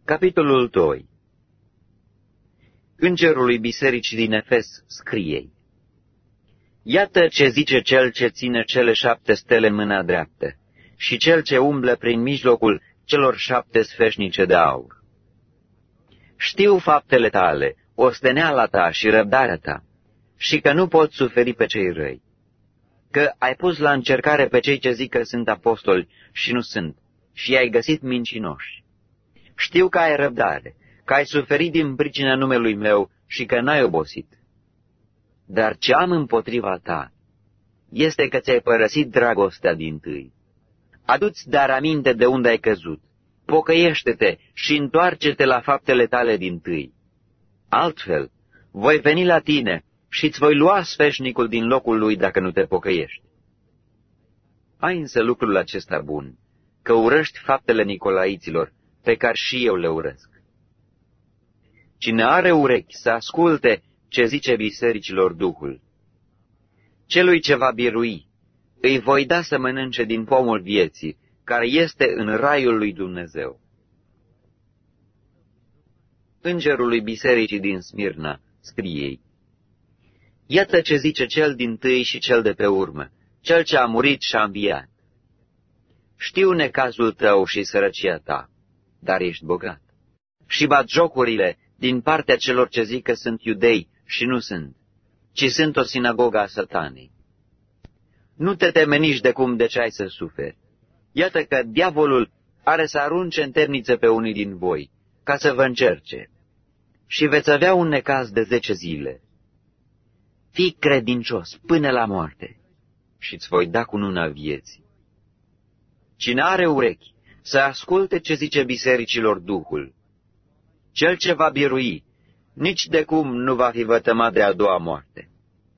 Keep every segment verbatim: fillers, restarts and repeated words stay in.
Capitolul doi. Îngerului bisericii din Efes scrie: Iată ce zice cel ce ține cele șapte stele în mâna dreaptă și cel ce umblă prin mijlocul celor șapte sfeșnice de aur. Știu faptele tale, osteneala ta și răbdarea ta, și că nu poți suferi pe cei răi, că ai pus la încercare pe cei ce zic că sunt apostoli și nu sunt, și i-ai găsit mincinoși. Știu că ai răbdare, că ai suferit din pricina numelui meu și că n-ai obosit. Dar ce am împotriva ta este că ți-ai părăsit dragostea dintâi. Adu-ți dar aminte de unde ai căzut, pocăiește-te și întoarce-te la faptele tale dintâi. Altfel, voi veni la tine și îți voi lua sfeșnicul din locul lui dacă nu te pocăiești. Ai însă lucrul acesta bun, că urăști faptele nicolaiților, pe care și eu le urăsc. Cine are urechi să asculte ce zice bisericilor Duhul. Celui ce va birui, îi voi da să mănânce din pomul vieții, care este în raiul lui Dumnezeu. Îngerului bisericii din Smirna scrie: Iată ce zice cel dintâi și cel de pe urmă, cel ce a murit și a înviat. Știu necazul tău și sărăcia ta, dar ești bogat. Și batjocurile din partea celor ce zic că sunt iudei și nu sunt, ci sunt o sinagogă a Satanei. Nu te teme nici de cum de ce ai să suferi. Iată că diavolul are să arunce în temniță pe unii din voi, ca să vă încerce, și veți avea un necaz de zece zile. Fii credincios până la moarte și îți voi da cununa vieții. Cine are urechi, să asculte ce zice bisericilor Duhul. Cel ce va birui, nici de cum nu va fi vătămat de a doua moarte.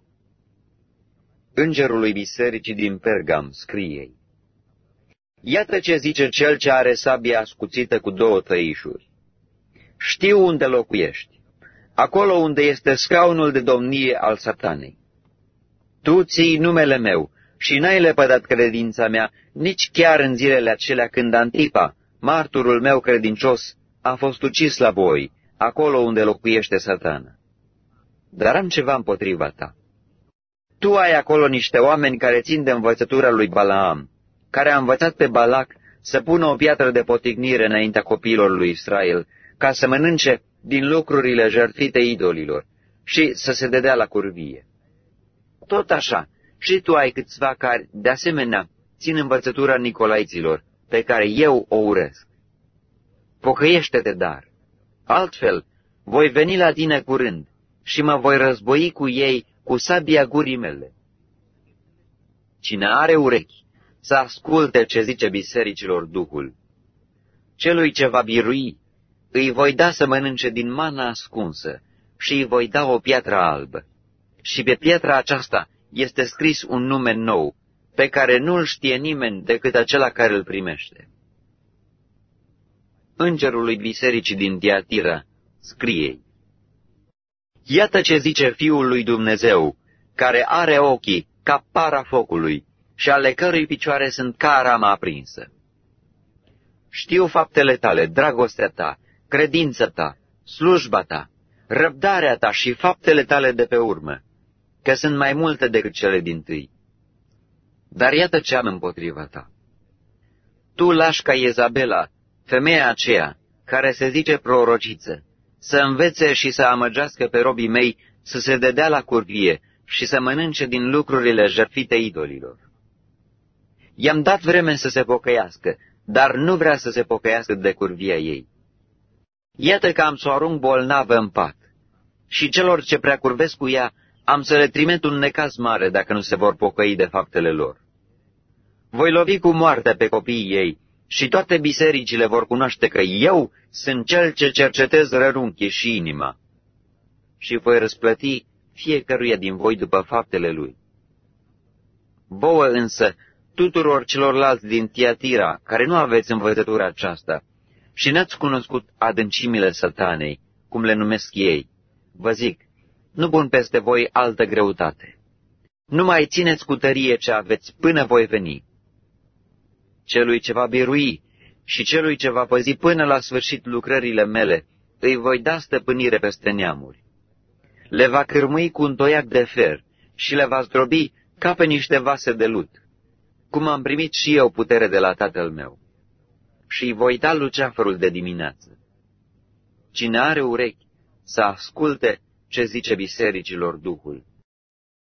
Îngerului bisericii din Pergam scrie: Iată ce zice cel ce are sabia ascuțită cu două tăișuri. Știu unde locuiești, acolo unde este scaunul de domnie al Satanei. Tu ții numele meu și n-ai lepădat credința mea nici chiar în zilele acelea când Antipa, marturul meu credincios, a fost ucis la voi, acolo unde locuiește Satana. Dar am ceva împotriva ta. Tu ai acolo niște oameni care țin de învățătura lui Balaam, care a învățat pe Balac să pună o piatră de potignire înaintea copiilor lui Israel, ca să mănânce din lucrurile jertfite idolilor și să se dedea la curvie. Tot așa, și tu ai câțiva care, de asemenea, țin învățătura nicolaiților, pe care eu o urăsc. Pocăiește-te dar, altfel voi veni la tine curând și mă voi război cu ei cu sabia gurii mele. Cine are urechi, să asculte ce zice bisericilor Duhul. Celui ce va birui, îi voi da să mănânce din mana ascunsă și îi voi da o piatră albă. Și pe piatra aceasta este scris un nume nou, pe care nu-l știe nimeni decât acela care îl primește. Îngerului bisericii din Tiatira scrie: Iată ce zice Fiul lui Dumnezeu, care are ochii ca para focului și ale cărui picioare sunt ca arama aprinsă. Știu faptele tale, dragostea ta, credința ta, slujba ta, răbdarea ta și faptele tale de pe urmă, că sunt mai multe decât cele dintâi. Dar iată ce am împotriva ta. Tu lași ca Iezabela, femeia aceea, care se zice prorociță, să învețe și să amăgească pe robii mei să se dedea la curvie și să mănânce din lucrurile jertfite idolilor. I-am dat vreme să se pocăiască, dar nu vrea să se pocăiască de curvia ei. Iată că am să o arunc bolnavă în pat și celor ce prea curvesc cu ea am să le trimit un necaz mare dacă nu se vor pocăi de faptele lor. Voi lovi cu moartea pe copiii ei și toate bisericile vor cunoaște că eu sunt cel ce cercetez rărunchii și inima. Și voi răsplăti fiecăruia din voi după faptele lui. Vouă însă, tuturor celorlalți din Tiatira, care nu aveți învățătura aceasta și n-ați cunoscut adâncimile Satanei, cum le numesc ei, vă zic, nu pun peste voi altă greutate. Nu mai țineți cu tărie ce aveți până voi veni. Celui ce va birui, și celui ce va păzi până la sfârșit lucrările mele, îi voi da stăpânire peste neamuri. Le va cârmui cu un toiac de fer și le va zdrobi ca pe niște vase de lut, cum am primit și eu putere de la tatăl meu. Și îi voi da luceafărul de dimineață. Cine are urechi, să asculte ce zice bisericilor Duhul.